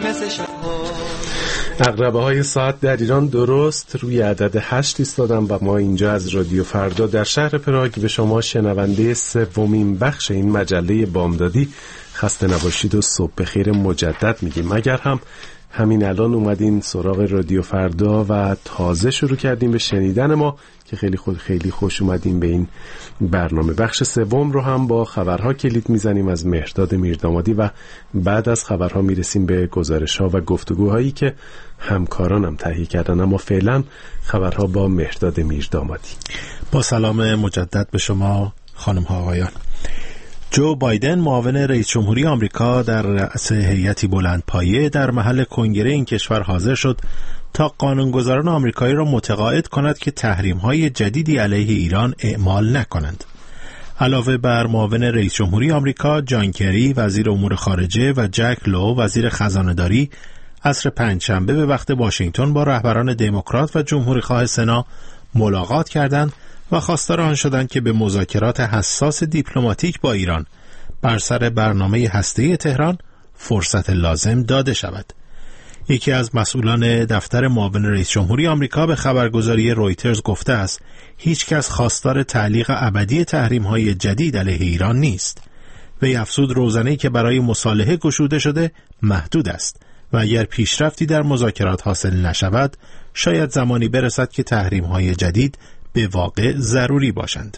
مثل شب‌ها. عقربه‌های ساعت در ایران درست روی عدد 8 ایستادن و ما اینجا از رادیو فردا در شهر پراگ به شما شنونده سومین بخش این مجله بامدادی خسته نباشید و صبح بخیر مجدد میگیم. اگر هم همین الان اومدین سراغ رادیو فردا و تازه شروع کردیم به شنیدن ما که خیلی خوش اومدیم به این برنامه. بخش سوم رو هم با خبرها کلید میزنیم از مهرداد میردامادی و بعد از خبرها میرسیم به گزارش‌ها و گفتگوهایی که همکارانم تهیه کردن. اما فعلا خبرها با مهرداد میردامادی. با سلام مجدد به شما خانم ها آقایان. جو بایدن معاون رئیس جمهوری آمریکا در رأس هیئتی بلندپایه در محل کنگره این کشور حاضر شد تا قانونگذاران آمریکایی را متقاعد کند که تحریم‌های جدیدی علیه ایران اعمال نکنند. علاوه بر معاون رئیس جمهوری آمریکا، جان کری وزیر امور خارجه و جک لو وزیر خزانه‌داری عصر پنجشنبه به وقت واشنگتن با رهبران دموکرات و جمهوری‌خواه سنا ملاقات کردند و خواستار آن شدند که به مذاکرات حساس دیپلماتیک با ایران بر سر برنامه هسته‌ای تهران فرصت لازم داده شود. یکی از مسئولان دفتر معاون رئیس جمهوری آمریکا به خبرگزاری رویترز گفته است هیچ کس خواستار تعلیق ابدی تحریم‌های جدید علیه ایران نیست. وی افزود روزنه‌ای که برای مصالحه گشوده شده محدود است و اگر پیشرفتی در مذاکرات حاصل نشود شاید زمانی برسد که تحریم‌های جدید به واقع ضروری باشند.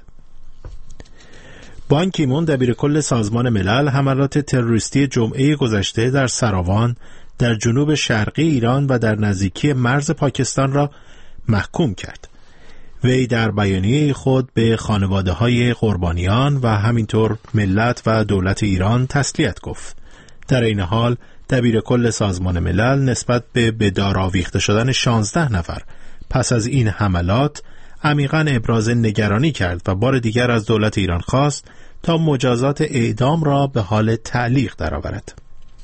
بان کی مون دبیرکل سازمان ملل حملات تروریستی جمعه گذشته در سراوان در جنوب شرقی ایران و در نزدیکی مرز پاکستان را محکوم کرد. وی در بیانیه خود به خانواده‌های قربانیان و همینطور ملت و دولت ایران تسلیت گفت. در این حال دبیرکل سازمان ملل نسبت به دار آویخته شدن 16 نفر پس از این حملات عمیقاً ابراز نگرانی کرد و بار دیگر از دولت ایران خواست تا مجازات اعدام را به حال تعلیق درآورد.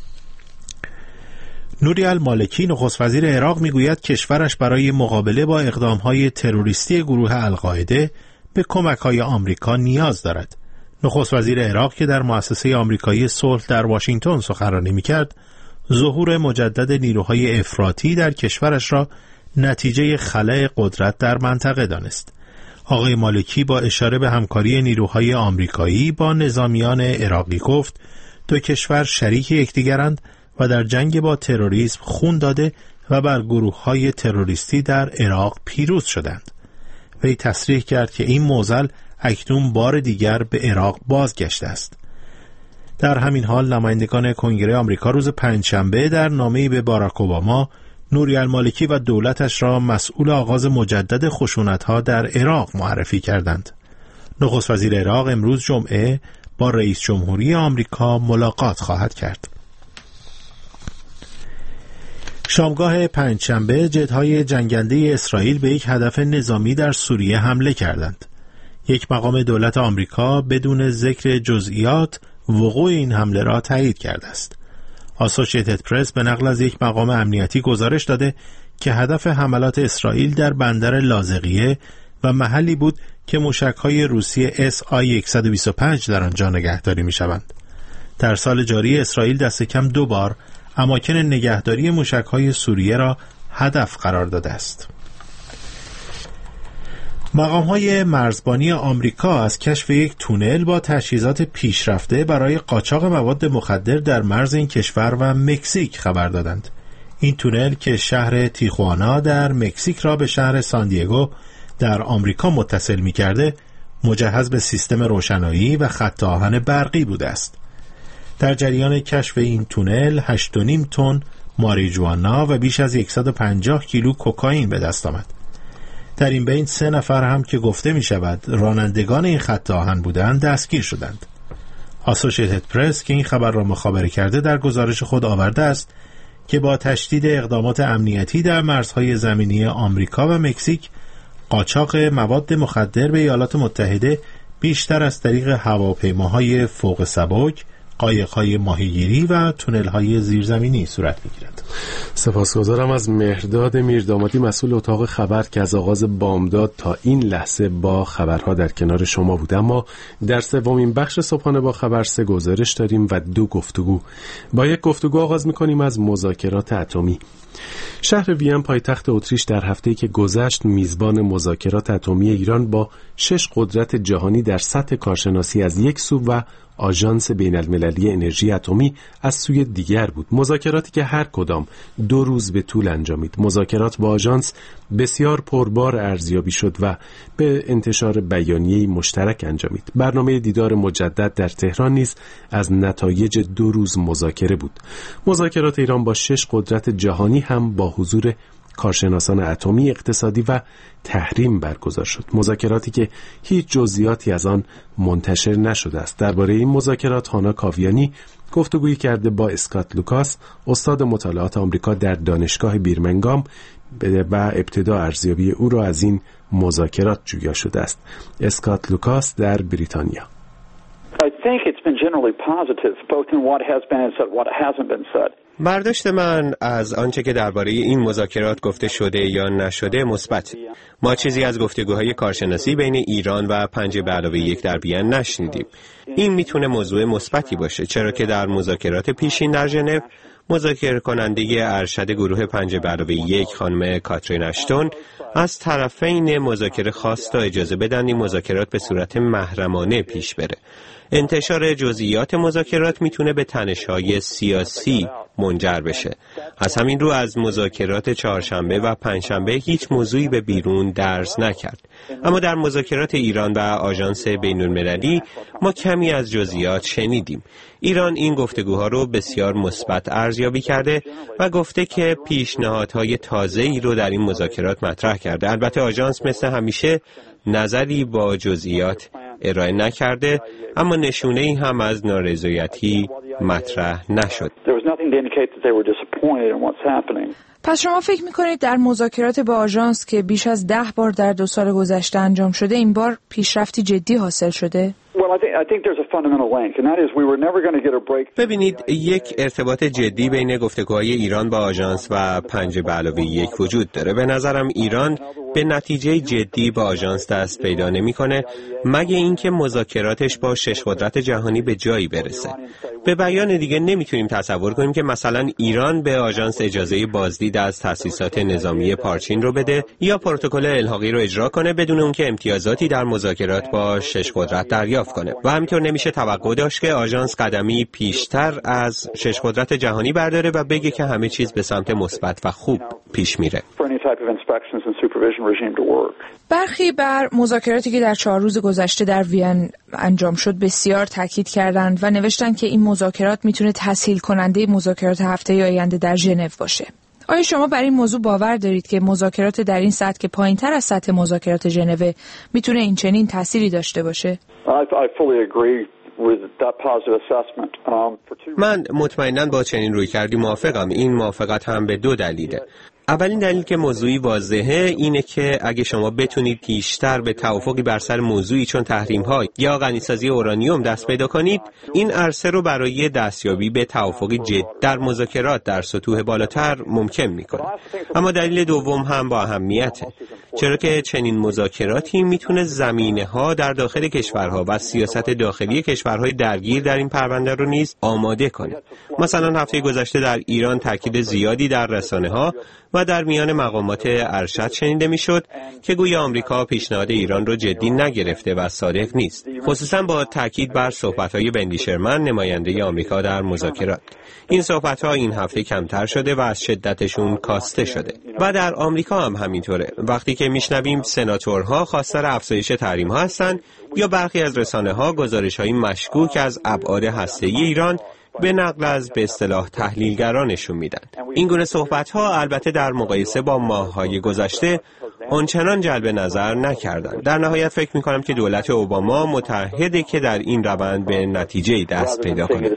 نوری المالکی نخست وزیر عراق میگوید کشورش برای مقابله با اقدام‌های تروریستی گروه القاعده به کمک‌های آمریکا نیاز دارد. نخست وزیر عراق که در مؤسسه آمریکایی صلح در واشنگتن سخنرانی می‌کرد، ظهور مجدد نیروهای افراطی در کشورش را نتیجه خلأ قدرت در منطقه دانست. آقای مالکی با اشاره به همکاری نیروهای آمریکایی با نظامیان عراقی گفت دو کشور شریک یکدیگرند و در جنگ با تروریسم خون داده و بر گروه‌های تروریستی در عراق پیروز شدند. وی تصریح کرد که این معضل اکنون بار دیگر به عراق بازگشته است. در همین حال نمایندگان کنگره آمریکا روز پنجشنبه در نامه‌ای به باراک اوباما نوری المالکی و دولتش را مسئول آغاز مجدد خشونت‌ها در عراق معرفی کردند. نخست وزیر عراق امروز جمعه با رئیس جمهوری آمریکا ملاقات خواهد کرد. شامگاه پنجشنبه جت‌های جنگنده اسرائیل به یک هدف نظامی در سوریه حمله کردند. یک مقام دولت آمریکا بدون ذکر جزئیات وقوع این حمله را تایید کرده است. آسوشییتد پرس به نقل از یک مقام امنیتی گزارش داده که هدف حملات اسرائیل در بندر لاذقیه و محلی بود که موشک‌های روسی SI-125 در آنجا نگهداری می‌شوند. در سال جاری اسرائیل دست کم 2 بار اماکن نگهداری موشک‌های سوریه را هدف قرار داده است. مقام‌های مرزبانی آمریکا از کشف یک تونل با تجهیزات پیشرفته برای قاچاق مواد مخدر در مرز این کشور و مکزیک خبر دادند. این تونل که شهر تیخوانا در مکزیک را به شهر ساندیگو در آمریکا متصل می‌کرده، مجهز به سیستم روشنایی و خط آهن برقی بوده است. در جریان کشف این تونل 8.5 تن ماریجوانا و بیش از 150 کیلو کوکائین به دست آمد. در این بین 3 نفر هم که گفته می شود رانندگان این خط آهن بودند دستگیر شدند. آسوشییتد پرس که این خبر را مخابره کرده در گزارش خود آورده است که با تشدید اقدامات امنیتی در مرزهای زمینی آمریکا و مکزیک، قاچاق مواد مخدر به ایالات متحده بیشتر از طریق هواپیماهای فوق سبک، قایق‌های ماهیگیری و تونل‌های زیرزمینی صورت می‌گیرد. سپاسگزارم از مهرداد میردامادی، مسئول اتاق خبر که از آغاز بامداد تا این لحظه با خبرها در کنار شما بود. اما در سومین بخش صبحانه با خبر 3 گزارش داریم و 2 گفتگو. با یک گفتگو آغاز می‌کنیم از مذاکرات اتمی. شهر وین پایتخت اتریش در هفته‌ای که گذشت میزبان مذاکرات اتمی ایران با 6 قدرت جهانی در سطح کارشناسی از یک سو و آژانس بین‌المللی انرژی اتمی از سوی دیگر بود. مذاکراتی که هر کدام 2 روز به طول انجامید. مذاکرات با آژانس بسیار پربار ارزیابی شد و به انتشار بیانیه‌ای مشترک انجامید. برنامه دیدار مجدد در تهران نیز از نتایج 2 روز مذاکره بود. مذاکرات ایران با 6 قدرت جهانی هم با حضور کارشناسان اتمی، اقتصادی و تحریم برگزار شد. مذاکراتی که هیچ جزئیاتی از آن منتشر نشده است. درباره این مذاکرات هانا کاویانی گفتگویی کرده با اسکات لوکاس، استاد مطالعات آمریکا در دانشگاه بیرمنگام، و ابتدا ارزیابی او را از این مذاکرات جویا شده است. اسکات لوکاس در بریتانیا. I think it's been generally positive both in what has been said and what hasn't been said. برداشت من از آنچه که درباره این مذاکرات گفته شده یا نشده مثبت. ما چیزی از گفتگوهای کارشناسی بین ایران و 5+1 در وین نشنیدیم. این میتونه موضوع مثبتی باشه، چرا که در مذاکرات پیشین در ژنو مذاکره کننده ارشد گروه 5+1 خانم کاترین اشتون از طرفین مذاکره خواست تا اجازه بدن این مذاکرات به صورت محرمانه پیش بره. انتشار جزئیات مذاکرات میتونه به تنش‌های سیاسی منجر بشه. از همین رو از مذاکرات چهارشنبه و پنجشنبه هیچ موضوعی به بیرون درز نکرد. اما در مذاکرات ایران و آژانس بین‌المللی ما کمی از جزئیات شنیدیم. ایران این گفتگوها رو بسیار مثبت ارزیابی کرده و گفته که پیشنهادهای تازه‌ای رو در این مذاکرات مطرح کرده. البته آژانس مثل همیشه نظری با جزئیات ارائه نکرده، اما نشونه‌ای هم از نارضایتی مطرح نشد. پس شما فکر می‌کنید در مذاکرات با آژانس که بیش از 10 بار در 2 سال گذشته انجام شده این بار پیشرفتی جدی حاصل شده؟ ببینید، یک ارتباط جدی بین گفتگوهای ایران با آژانس و 5+1 وجود داره. به نظرم ایران به نتیجه جدی با آژانس دست پیدا نمی‌کنه مگه اینکه مذاکراتش با 6 قدرت جهانی به جایی برسه. به بیان دیگه نمیتونیم تصور کنیم که مثلا ایران به آژانس اجازه بازدید از تأسیسات نظامی پارچین رو بده یا پروتکل الحاقی رو اجرا کنه بدون اون که امتیازاتی در مذاکرات با 6 قدرت دریافت کنه. و همینطور نمیشه توقع داشت که آژانس قدمی پیشتر از 6 قدرت جهانی برداره و بگه که همه چیز به سمت مثبت و خوب پیش میره. برخی بر مذاکراتی که در 4 روز گذشته در وین انجام شد بسیار تاکید کردند و نوشتند که این مذاکرات میتونه تسهیل کننده مذاکرات هفته آینده در ژنو باشه. آیا شما بر این موضوع باور دارید که مذاکرات در این سطح که پایین‌تر از سطح مذاکرات ژنو میتونه این چنین تأثیری داشته باشه؟ من مطمئناً با چنین رویکردی موافقم. این موافقت هم به 2 دلیله. اولین دلیل که موضوعی واضحه اینه که اگه شما بتونید پیشتر به توافقی بر سر موضوعی چون تحریم‌ها یا غنیسازی اورانیوم دست پیدا کنید، این عرصه رو برای دستیابی به توافقی جدی در مذاکرات در سطوح بالاتر ممکن می‌کنه. اما دلیل دوم هم با اهمیته، چرا که چنین مذاکراتی میتونه زمینه‌ها در داخل کشورها و سیاست داخلی کشورهای درگیر در این پرونده رو نیز آماده کنه. مثلا هفته گذشته در ایران تاکید زیادی در رسانه‌ها و در میان مقامات ارشد شنیده میشد که گویا آمریکا پیشنهاد ایران رو جدی نگرفته و صادق نیست، خصوصا با تاکید بر صحبت‌های بندی شرمن نماینده آمریکا در مذاکرات. این صحبت‌ها این هفته کمتر شده و از شدتشون کاسته شده و در آمریکا هم همینطوره. وقتی که میشنویم سناتورها خواستار افزایش تحریم‌ها هستن یا برخی از رسانه‌ها گزارش‌های مشکوک از ابعاد هسته‌ای ایران به نقل از به اصطلاح تحلیلگرانشون میدن. این گونه صحبت‌ها البته در مقایسه با ماه‌های گذشته آنچنان جلب نظر نکردند. در نهایت فکر می‌کنم که دولت اوباما متعهده که در این روند به نتیجه‌ای دست پیدا کنه.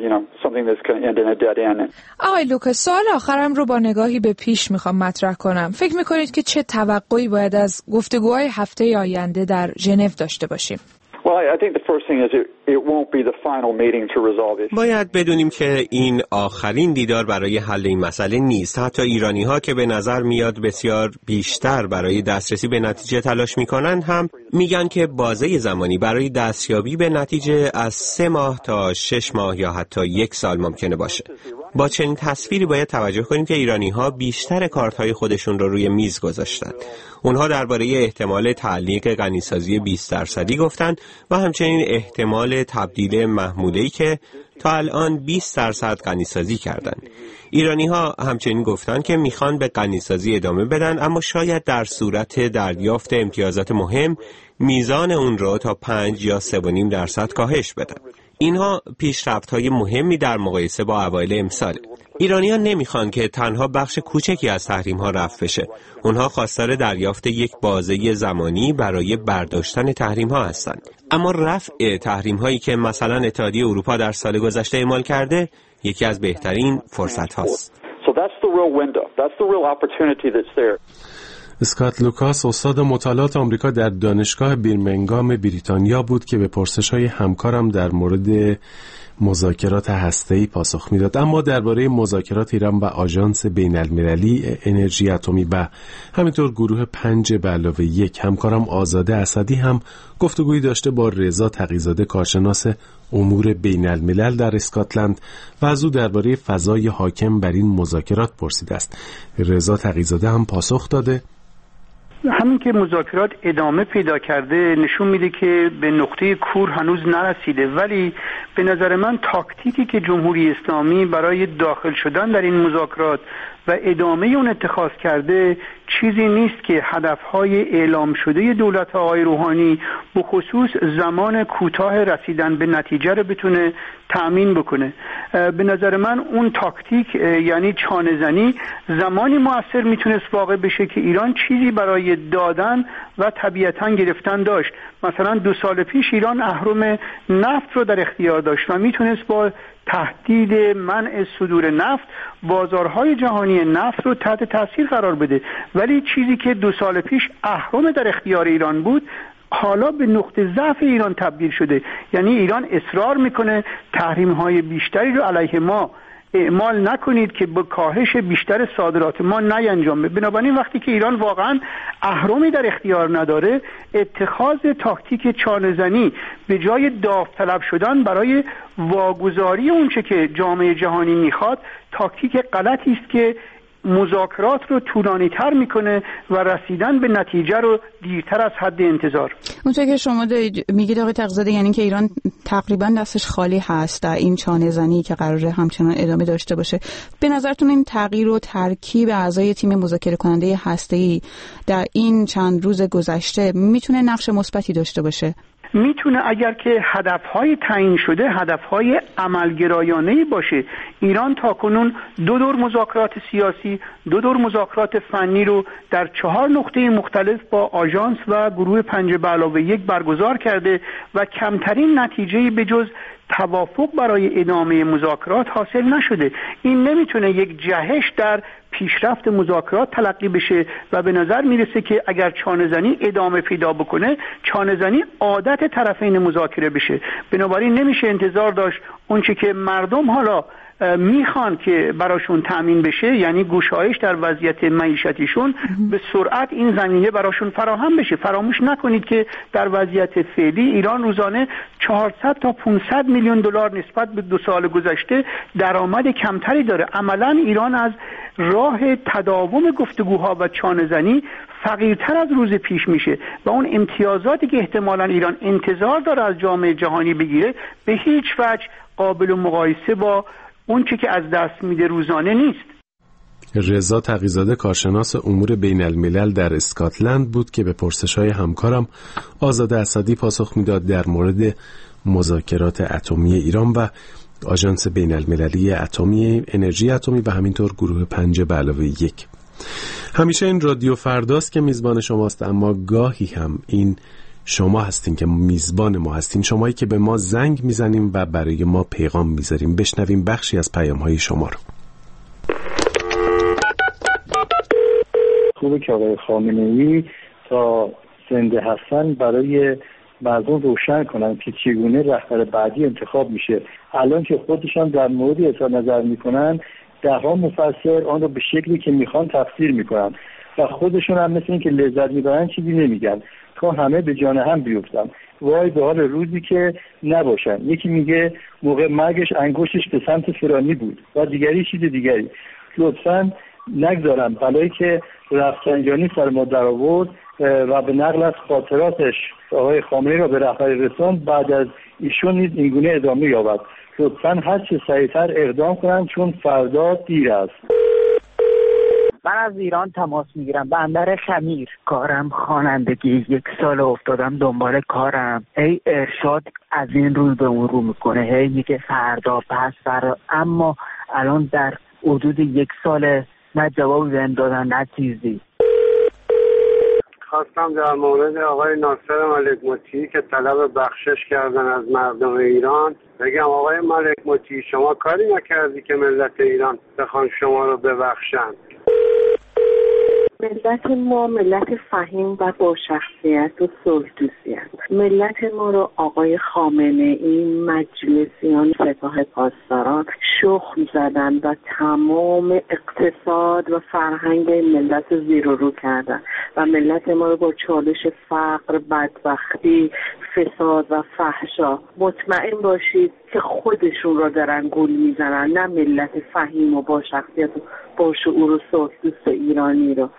آقای لوکاس، سوال آخرم رو با نگاهی به پیش میخوام مطرح کنم. فکر میکنید که چه توقعی باید از گفتگوهای هفته آینده در ژنو داشته باشیم؟ باید بدونیم که این آخرین دیدار برای حل این مسئله نیست. حتی ایرانی‌ها که به نظر میاد بسیار بیشتر برای دسترسی به نتیجه تلاش میکنن هم میگن که بازه زمانی برای دستیابی به نتیجه از 3 ماه تا 6 ماه یا حتی 1 سال ممکنه باشه. با چنین تصویری باید توجه کنیم که ایرانی‌ها بیشتر کارت‌های خودشون رو روی میز گذاشتن. اونها درباره احتمال تعلیق غنیسازی 20% گفتن و همچنین احتمال تبدیل محموله‌ای که تا الان 20% غنیسازی کردن. ایرانی‌ها همچنین گفتن که میخوان به غنیسازی ادامه بدن، اما شاید در صورت دریافت امتیازات مهم میزان اون رو تا 5 یا 3.5% کاهش بدن. اینها پیشرفت‌های مهمی در مقایسه با اوایل امسال. ایرانیان نمیخوان که تنها بخش کوچکی از تحریم‌ها رفع بشه. اونها خواستار دریافت یک بازه زمانی برای برداشتن تحریم‌ها هستند. اما رفع تحریم‌هایی که مثلا اتحادیه اروپا در سال گذشته اعمال کرده، یکی از بهترین فرصت‌هاست. اسکات لوکاس استاد مطالعات آمریکا در دانشگاه بیرمنگام بریتانیا بود که به پرسش‌های همکارم در مورد مذاکرات هسته‌ای پاسخ میداد. اما درباره مذاکرات ایران و آژانس بین‌المللی انرژی اتمی و همینطور گروه 5+1 همکارم آزاده اسدی هم گفتگویی داشته با رضا تقی‌زاده، کارشناس امور بین‌الملل در اسکاتلند، و از او درباره فضای حاکم بر این مذاکرات پرسیده است. رضا تقی‌زاده هم پاسخ داده همین که مذاکرات ادامه پیدا کرده نشون میده که به نقطه کور هنوز نرسیده، ولی به نظر من تاکتیکی که جمهوری اسلامی برای داخل شدن در این مذاکرات و ادامه اون اتخاذ کرده چیزی نیست که هدفهای اعلام شده دولت آقای روحانی به خصوص زمان کوتاه رسیدن به نتیجه رو بتونه تأمین بکنه. به نظر من اون تاکتیک یعنی چانه‌زنی زمانی مؤثر میتونست واقع بشه که ایران چیزی برای دادن و طبیعتاً گرفتن داشت. مثلا 2 سال پیش ایران اهرم نفت رو در اختیار داشت و میتونست با تهدید منع صدور نفت بازارهای جهانی نفت رو تحت تاثیر قرار بده، ولی چیزی که 2 سال پیش اهرم در اختیار ایران بود حالا به نقطه ضعف ایران تبدیل شده. یعنی ایران اصرار میکنه تحریم‌های بیشتری رو علیه ما اعمال نکنید که با کاهش بیشتر صادرات ما نینجامه. بنابراین وقتی که ایران واقعا اهرمی در اختیار نداره، اتخاذ تاکتیک چانه‌زنی به جای داوطلب شدن برای واگذاری اونچه که جامعه جهانی میخواد تاکتیک غلطی است که مذاکرات رو طولانی تر میکنه و رسیدن به نتیجه رو دیرتر از حد انتظار. اونطور که شما میگید آقای تقی‌زاده، یعنی که ایران تقریبا دستش خالی هست در این چانه‌زنی که قراره همچنان ادامه داشته باشه. به نظرتون این تغییر و ترکیب اعضای تیم مذاکره کننده هسته‌ای در این چند روز گذشته میتونه نقش مثبتی داشته باشه؟ میتونه اگر که هدفهای تعیین شده هدفهای عملگرایانه‌ای باشه. ایران تاکنون 2 دور مذاکرات سیاسی، 2 دور مذاکرات فنی رو در 4 نقطه مختلف با آژانس و گروه 5+1 برگزار کرده و کمترین نتیجه‌ای به جز توافق برای ادامه مذاکرات حاصل نشده. این نمیتونه یک جهش در پیشرفت مذاکرات تلقی بشه و به نظر میرسه که اگر چانه‌زنی ادامه پیدا بکنه، چانه‌زنی عادت طرفین مذاکره بشه. بنابراین نمیشه انتظار داشت اونچه که مردم حالا میخوان که براشون تأمین بشه، یعنی گشایش در وضعیت معیشتیشون، به سرعت این زمینه براشون فراهم بشه. فراموش نکنید که در وضعیت فعلی ایران روزانه 400 تا 500 میلیون دلار نسبت به 2 سال گذشته درآمد کمتری داره. عملاً ایران از راه تداوم گفتگوها و چانه‌زنی فقیرتر از روز پیش میشه و اون امتیازاتی که احتمالاً ایران انتظار داره از جامعه جهانی بگیره به هیچ وجه قابل مقایسه با اون چی که از دست میده روزانه نیست. رضا تقی‌زاده کارشناس امور بین الملل در اسکاتلند بود که به پرسش‌های همکارم آزاده اسدی پاسخ میداد در مورد مذاکرات اتمی ایران و آژانس بین المللی اتمی انرژی اتمی و همینطور گروه 5+1. همیشه این رادیو فرداست که میزبان شماست، اما گاهی هم این شما هستین که میزبان ما هستین، شمایی که به ما زنگ میزنیم و برای ما پیغام میذاریم. بشنویم بخشی از پیام‌های شما رو. خوبه که آقای خامنه‌ای تا زنده هستن برای مردم روشن کنن که چگونه رهبر بعدی انتخاب میشه. الان که خودشان در موردی اظهار نظر میکنن، دهها مفسر آن رو به شکلی که میخوان تفسیر میکنن و خودشون هم مثل این که لذت میبرن چیزی نمیگن تا همه به جان هم بیفتن. وای به حال روزی که نباشن. یکی میگه موقع مرگش انگشتش به سمت فلانی بود و دیگری چیز دیگری. لطفاً نگذارم بلایی که رفسنجانی سر ما در آورد و به نقل از خاطراتش آقای خامنه‌ای را به رهبری رساند، بعد از ایشون نیز اینگونه ادامه یابد. لطفاً هر چه سریعتر اقدام کنند چون فردا دیر است. من از ایران تماس میگیرم، بندر خمیر. کارم خوانندگی، 1 سال افتادم دنبال کارم. هی ارشاد از این روز به اون رو میکنه، هی میگه فردا پس فردا، اما الان در حدود 1 سال نه جوابی بهم دادن نه چیزی. خواستم در مورد آقای ناصر ملک مطیعی که طلب بخشش کردن از مردم ایران بگم آقای ملک مطیعی شما کاری نکردی که ملت ایران بخوان شما رو ببخشن. ملت ما ملت فهیم و با شخصیت و صلح‌دوستی است. ملت ما رو آقای خامنه‌ای، مجلسیان، سپاه پاسداران شخم زدن و تمام اقتصاد و فرهنگ ملت رو زیر و رو کردن و ملت ما رو با چالش فقر، بدبختی، فساد و فحشا. مطمئن باشید که خودشون را دارن گول میزنن، نه ملت فهیم و با شخصیت و با شعور و صلح‌دوست ایرانی رو.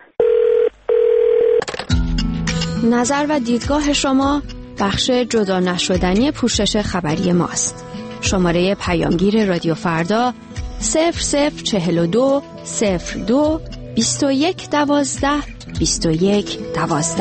نظر و دیدگاه شما بخش جدا نشدنی پوشش خبری ماست. شماره پیامگیر رادیو فردا 0042 02 21 12 21 12.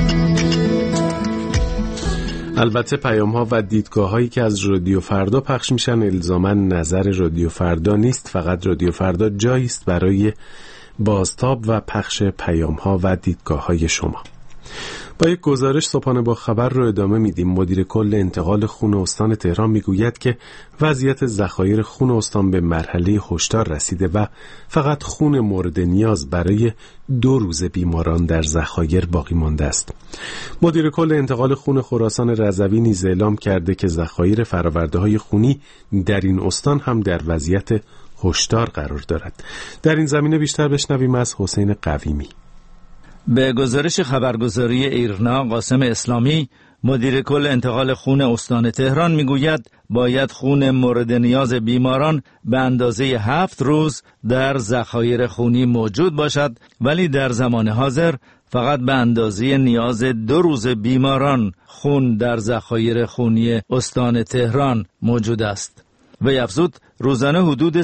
البته پیام ها و دیدگاه هایی که از رادیو فردا پخش میشن الزاماً نظر رادیو فردا نیست، فقط رادیو فردا جایی است برای بازتاب و پخش پیام ها و دیدگاه های شما. با یک گزارش صبحانه با خبر رو ادامه میدیم. مدیر کل انتقال خون استان تهران میگوید که وضعیت ذخایر خون استان به مرحله هشدار رسیده و فقط خون مورد نیاز برای 2 روز بیماران در ذخایر باقی مانده است. مدیر کل انتقال خون خراسان رضوی نیز اعلام کرده که ذخایر فرآورده‌های خونی در این استان هم در وضعیت هشدار قرار دارد. در این زمینه بیشتر بشنویم از حسین قویمی. به گزارش خبرگزاری ایرنا، قاسم اسلامی مدیر کل انتقال خون استان تهران میگوید باید خون مورد نیاز بیماران به اندازه 7 روز در ذخایر خونی موجود باشد، ولی در زمان حاضر فقط به اندازه نیاز 2 روز بیماران خون در ذخایر خونی استان تهران موجود است. وی افزود روزانه حدود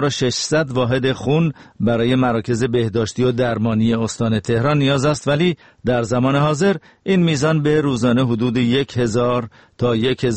3600 واحد خون برای مراکز بهداشتی و درمانی استان تهران نیاز است، ولی در زمان حاضر این میزان به روزانه حدود 1000 تا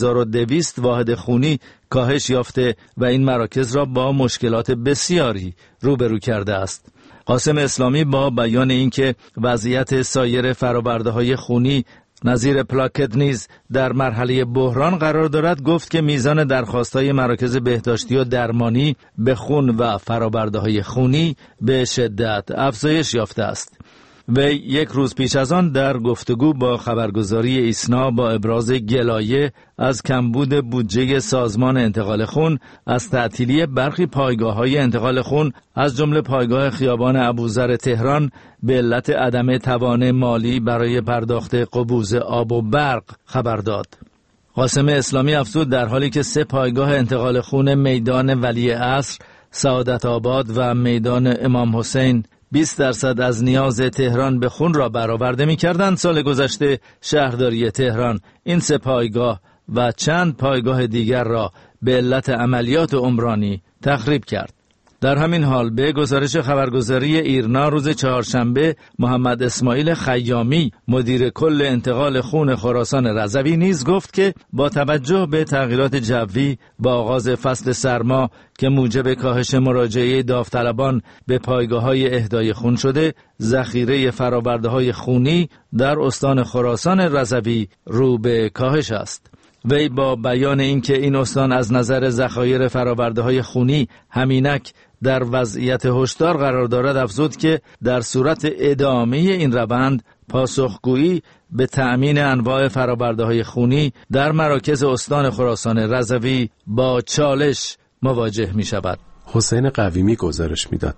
1200 واحد خونی کاهش یافته و این مراکز را با مشکلات بسیاری روبرو کرده است. قاسم اسلامی با بیان اینکه وضعیت سایر فرآورده‌های خونی نظیر پلاکت نیز در مرحله بحران قرار دارد، گفت که میزان درخواست‌های مراکز بهداشتی و درمانی به خون و فرآورده‌های خونی به شدت افزایش یافته است. وی 1 روز پیش از آن در گفتگو با خبرگزاری ایسنا با ابراز گلایه از کمبود بودجه سازمان انتقال خون از تعطیلی برخی پایگاه‌های انتقال خون از جمله پایگاه خیابان ابوذر تهران به علت عدم توان مالی برای پرداخت قبوز آب و برق خبر داد. قاسم اسلامی افزود در حالی که 3 پایگاه انتقال خون میدان ولی عصر، سعادت آباد و میدان امام حسین 20% از نیاز تهران به خون را برآورده می‌کردند، سال گذشته شهرداری تهران این 3 پایگاه و چند پایگاه دیگر را به علت عملیات عمرانی تخریب کرد. در همین حال به گزارش خبرگزاری ایرنا روز چهارشنبه محمد اسماعیل خیامی مدیر کل انتقال خون خراسان رضوی نیز گفت که با توجه به تغییرات جوی با آغاز فصل سرما که موجب کاهش مراجعه داوطلبان به پایگاه‌های اهدای خون شده، ذخیره فرآورده‌های خونی در استان خراسان رضوی رو به کاهش است. وی با بیان اینکه این استان از نظر ذخایر فرآورده‌های خونی همینک در وضعیت هشدار قرار دارد، افزود که در صورت ادامه این روند پاسخگویی به تأمین انواع فرآورده‌های خونی در مراکز استان خراسان رضوی با چالش مواجه می شود. حسین قویمی گزارش میداد.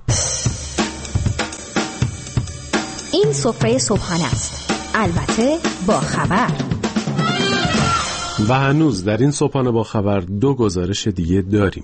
این سفره صبحانه است، البته با خبر. و هنوز در این صبحانه با خبر 2 گزارش دیگه داریم.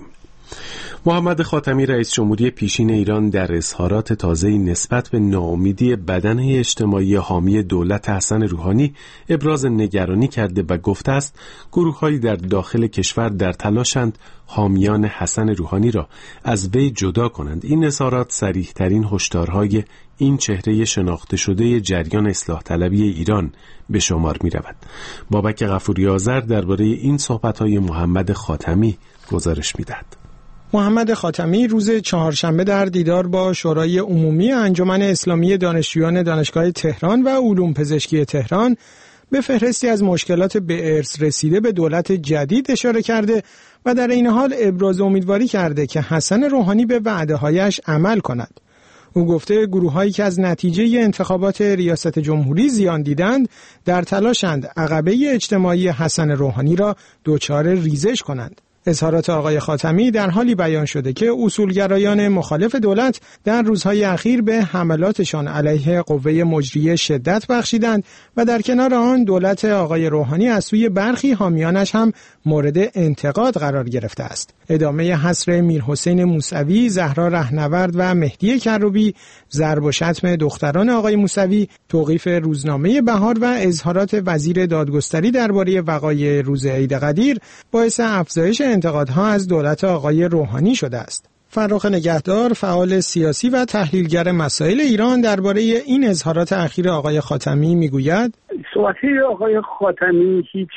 محمد خاتمی رئیس جمهوری پیشین ایران در اظهارات تازه‌ای نسبت به ناامیدی بدنه اجتماعی حامی دولت حسن روحانی ابراز نگرانی کرده و گفته است گروه‌هایی در داخل کشور در تلاشند حامیان حسن روحانی را از وی جدا کنند. این اظهارات صریح‌ترین هشدارهای این چهره شناخته شده جریان اصلاح طلبی ایران به شمار می‌رود. بابک غفوری آذر درباره این صحبت‌های محمد خاتمی گزارش می‌دهد. محمد خاتمی روز چهارشنبه در دیدار با شورای عمومی انجمن اسلامی دانشجویان دانشگاه تهران و علوم پزشکی تهران به فهرستی از مشکلات به ارث رسیده به دولت جدید اشاره کرده و در این حال ابراز امیدواری کرده که حسن روحانی به وعده‌هایش عمل کند. او گفته گروه‌هایی که از نتیجه انتخابات ریاست جمهوری زیان دیدند در تلاشند عقبه اجتماعی حسن روحانی را دچار ریزش کنند. اظهارات آقای خاتمی در حالی بیان شده که اصولگرایان مخالف دولت در روزهای اخیر به حملاتشان علیه قوه مجریه شدت بخشیدند و در کنار آن دولت آقای روحانی از سوی برخی حامیانش هم مورد انتقاد قرار گرفته است. ادامه حصر میرحسین موسوی، زهرا رهنورد و مهدی کروبی، ضرب و شتم دختران آقای موسوی، توقیف روزنامه بهار و اظهارات وزیر دادگستری درباره وقایع روز عید قدیر باعث افزایش انتقادها از دولت آقای روحانی شده است. فرخ نگهدار، فعال سیاسی و تحلیلگر مسائل ایران درباره این اظهارات اخیر آقای خاتمی میگوید: صحبت‌های آقای خاتمی هیچ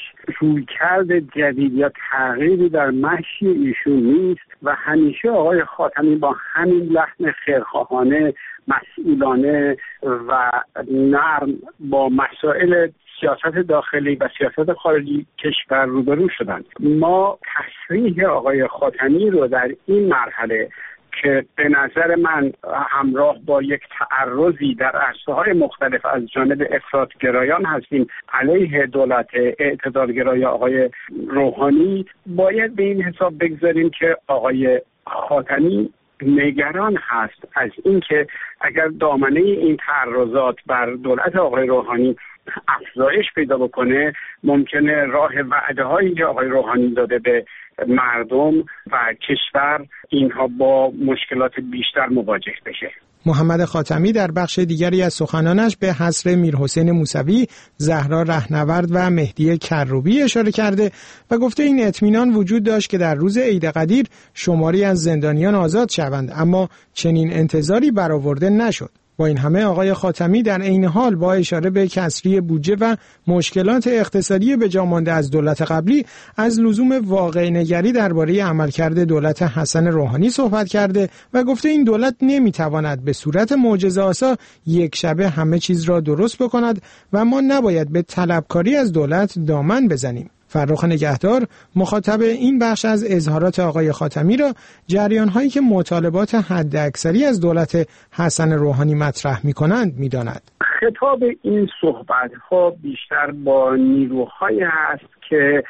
رویکرد جدید یا تغییری در مشی ایشون نیست و همیشه آقای خاتمی با همین لحن خیرخواهانه، مسئولانه و نرم با مسائل سیاست داخلی و سیاست خارجی کشور روبرو شدند. ما تصریح آقای خاتمی رو در این مرحله که به نظر من همراه با یک تعرضی در عرصه‌های مختلف از جانب افراط‌گرایان هستیم علیه دولت اعتدالگرای آقای روحانی، باید به این حساب بگذاریم که آقای خاتمی نگران هست از اینکه اگر دامنه این تعرضات بر دولت آقای روحانی افزایش پیدا بکنه، ممکنه راه وعده‌هایی که آقای روحانی داده به مردم و کشور اینها با مشکلات بیشتر مواجه بشه. محمد خاتمی در بخش دیگری از سخنانش به حصر میرحسین موسوی، زهرا رهنورد و مهدی کروبی اشاره کرده و گفته این اطمینان وجود داشت که در روز عید قدیر شماری از زندانیان آزاد شوند، اما چنین انتظاری برآورده نشد. با این همه آقای خاتمی در عین حال با اشاره به کسری بودجه و مشکلات اقتصادی به جا مانده از دولت قبلی از لزوم واقع نگری درباره عملکرد دولت حسن روحانی صحبت کرده و گفته این دولت نمیتواند به صورت معجزه‌آسا یک شبه همه چیز را درست بکند و ما نباید به طلبکاری از دولت دامن بزنیم. فرخ نگهدار مخاطب این بخش از اظهارات آقای خاتمی را جریان‌هایی که مطالبات حداکثری از دولت حسن روحانی مطرح می‌کنند می‌داند. خطاب این صحبت‌ها بیشتر با نیروهایی هست که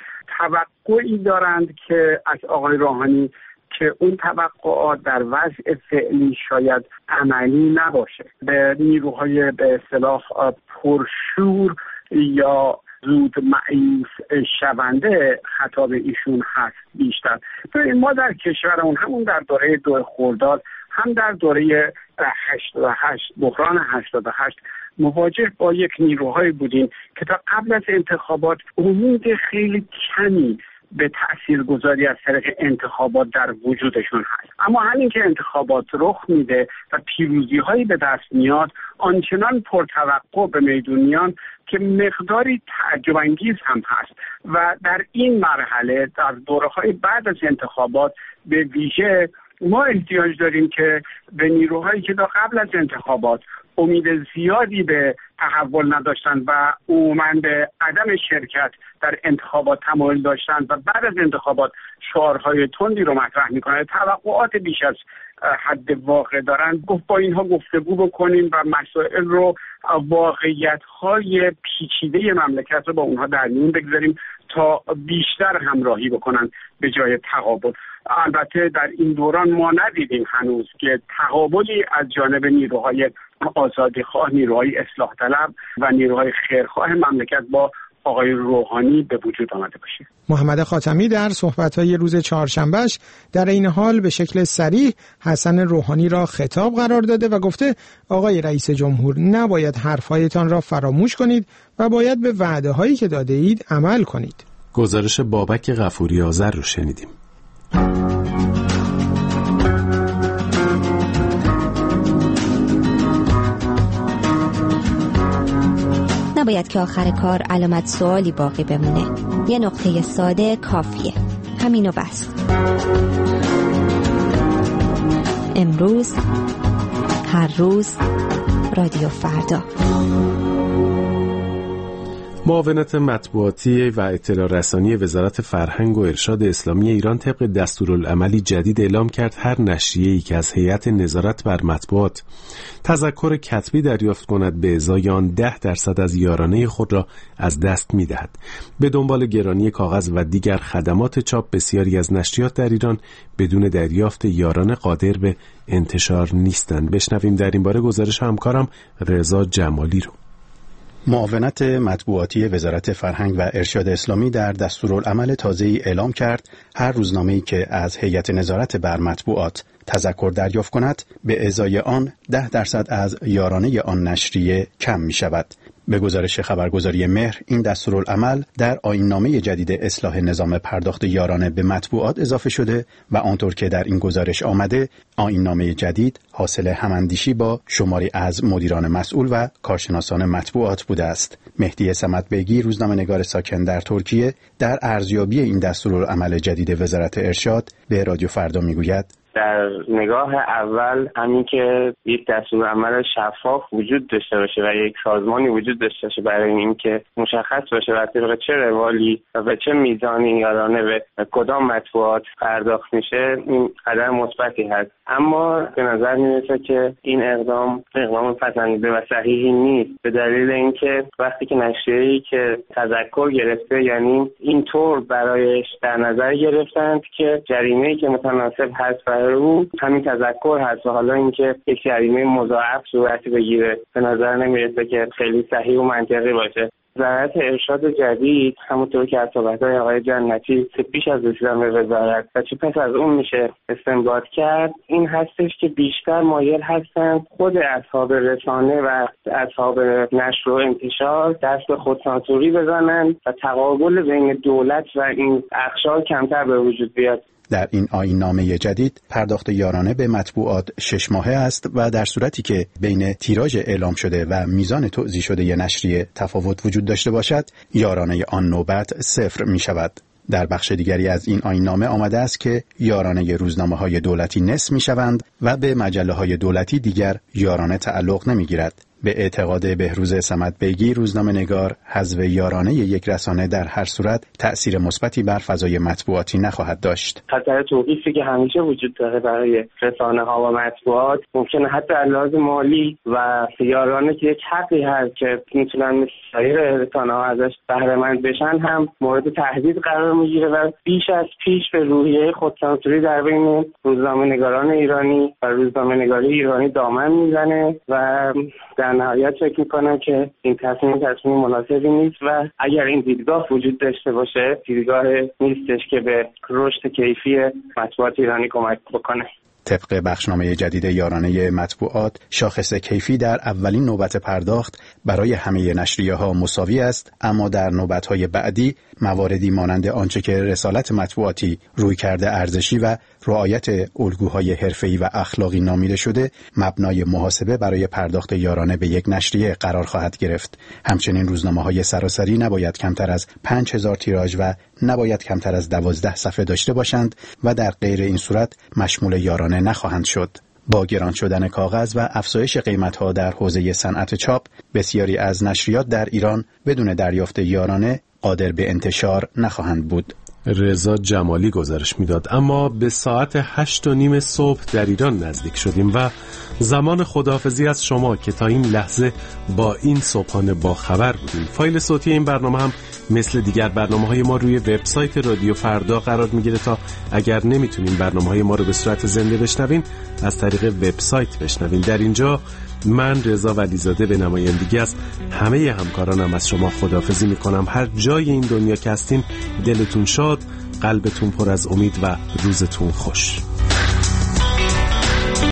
توقعی دارند که از آقای روحانی که اون توقعات در وضع فعلی شاید عملی نباشه. به نیروهای به اصطلاح پرشور یا زود مایوس شونده خطاب ایشون هست بیشتر. ما در کشورمون همون در دوره 2 خرداد هم در دوره 88 بحران 88 مواجه با یک نیروهایی بودیم که تا قبل از انتخابات امید خیلی کمی به تاثیرگذاری از طریق انتخابات در وجودشون هست، اما همین که انتخابات رخ میده و پیروزی هایی به دست میاد آنچنان پرتوقع به میدون میان که مقداری تعجب انگیز هم هست و در این مرحله در دوره‌های بعد از انتخابات به ویژه ما احتیاج داریم که به نیروهایی که تا قبل از انتخابات امید زیادی به تحول نداشتند و عموماً به عدم شرکت در انتخابات تمایل داشتند و بعد از انتخابات شعارهای تندی رو مطرح میکنند، توقعات بیش از حد واقع دارن، گفت با اینها گفتگو بکنیم و مسائل رو، واقعیت‌های پیچیده مملکت رو با اونها در میون بگذاریم تا بیشتر همراهی بکنن به جای تقابل. البته در این دوران ما ندیدیم هنوز که تقابلی از جانب نیروهای آزادیخواه، نیروهای اصلاح طلب و نیروهای خیرخواه مملکت با آقای روحانی به وجود آمده باشه. محمد خاتمی در صحبت‌های روز چهارشنبهش در این حال به شکل صریح حسن روحانی را خطاب قرار داده و گفته آقای رئیس جمهور نباید حرف‌هایتان را فراموش کنید و باید به وعده‌هایی که داده اید عمل کنید. گزارش بابک غفوری آذر رو شنیدیم. نباید که آخر کار علامت سوالی باقی بمونه. یه نقطه ساده کافیه. همینو بس. امروز، هر روز، رادیو فردا. معاونت مطبوعاتی و اطلاع رسانی وزارت فرهنگ و ارشاد اسلامی ایران طبق دستورالعملی جدید اعلام کرد هر نشریه‌ای که از هیئت نظارت بر مطبوعات تذکر کتبی دریافت کند به ازای آن 10% از یارانه خود را از دست می‌دهد. به دنبال گرانی کاغذ و دیگر خدمات چاپ بسیاری از نشریات در ایران بدون دریافت یارانه قادر به انتشار نیستند. بشنویم در این باره گزارش همکارم رضا جمالی رو. معاونت مطبوعاتی وزارت فرهنگ و ارشاد اسلامی در دستورالعمل تازه‌ای اعلام کرد هر روزنامه‌ای که از هیئت نظارت بر مطبوعات تذکر دریافت کند به ازای آن 10% از یارانه آن نشریه کم می شود. به گزارش خبرگزاری مهر این دستورالعمل در آیین‌نامه جدید اصلاح نظام پرداخت یارانه به مطبوعات اضافه شده و آنطور که در این گزارش آمده آیین‌نامه جدید حاصل هماندیشی با شماری از مدیران مسئول و کارشناسان مطبوعات بوده است. مهدی صمدبیگی روزنامه‌نگار ساکن در ترکیه در ارزیابی این دستورالعمل جدید وزارت ارشاد به رادیو فردا میگوید در نگاه اول همین که یک دستورالعمل شفاف وجود داشته باشه و یک سازمانی وجود داشته باشه برای اینکه مشخص باشه و طبق چه روالی و به چه میزانی یارانه به کدام مطبوعات پرداخت میشه این قدم مثبتی هست. اما به نظر میرسه که این اقدام پسندیده و صحیحی نیست به دلیل اینکه وقتی که نشریه‌ای که تذکر گرفته یعنی اینطور برایش در نظر گرفتند که جریمه‌ای که متناسب هست برای او همین تذکر هست و حالا اینکه یک جریمه مضاعف صورتی بگیره به نظر نمیرسه که خیلی صحیح و منطقی باشه. وزارت ارشاد جدید همونطور که از صحبت‌های آقای جنتی که پیش از رسیدن به وزارت و چه پس از اون میشه استنباط کرد این هستش که بیشتر مایل هستند خود اصحاب رسانه و اصحاب نشر و انتشار دست به خودسانسوری بزنند و تقابل بین دولت و این اقشار کمتر به وجود بیاد. در این آیین‌نامه جدید پرداخت یارانه به مطبوعات 6 ماهه است و در صورتی که بین تیراژ اعلام شده و میزان توزیع شده ی نشریه تفاوت وجود داشته باشد یارانه آن نوبت 0 می شود. در بخش دیگری از این آیین‌نامه آمده است که یارانه روزنامه‌های دولتی نصف می‌شوند و به مجله‌های دولتی دیگر یارانه تعلق نمی‌گیرد. به اعتقاد بهروز صمدبیگی روزنامه‌نگار حذف یارانه یک رسانه در هر صورت تأثیر مثبتی بر فضای مطبوعاتی نخواهد داشت. خطر توقیفی که همیشه وجود داره برای رسانه‌ها و مطبوعات ممکنه حتی از لحاظ مالی و یارانه که یک حقی هست که میتونن مثل سایر رسانه‌ها ازش بهره‌مند بشن هم مورد تهدید قرار میگیره و بیش از پیش به روحیه خودسانسوری در بین روزنامه‌نگاران ایرانی و روزنامه‌نگاری ایرانی دامن میزنه و در نهایت فکر میکنم که این تصمیم مناسبی نیست و اگر این دیدگاه وجود داشته باشه دیدگاه نیستش که به رشد کیفی مطبوعات ایرانی کمک بکنه. طبق بخشنامه جدید یارانه مطبوعات شاخص کیفی در اولین نوبت پرداخت برای همه نشریه‌ها مساوی است اما در نوبت‌های بعدی مواردی مانند آنچه که رسالت مطبوعاتی رویکرد ارزشی و رعایت الگوهای حرفه‌ای و اخلاقی نامیده شده مبنای محاسبه برای پرداخت یارانه به یک نشریه قرار خواهد گرفت. همچنین روزنامه‌های سراسری نباید کمتر از 5000 تیراژ و نباید کمتر از 12 صفحه داشته باشند و در غیر این صورت مشمول یارانه نخواهند شد. با گران شدن کاغذ و افزایش قیمت‌ها در حوزه صنعت چاپ، بسیاری از نشریات در ایران بدون دریافت یارانه قادر به انتشار نخواهند بود. رضا جمالی گزارش میداد. اما به ساعت 8:30 صبح در ایران نزدیک شدیم و زمان خداحافظی از شما که تا این لحظه با این صبحانه با خبر بودیم. فایل صوتی این برنامه هم مثل دیگر برنامه‌های ما روی وبسایت رادیو فردا قرار میگیره تا اگر نمیتونین برنامه‌های ما رو به صورت زنده بشنوین از طریق وبسایت بشنوین. در اینجا من رضا ولیزاده به نمایندگی از همه همکارانم از شما خداحافظی میکنم. هر جای این دنیا که هستین دلتون شاد، قلبتون پر از امید و روزتون خوش.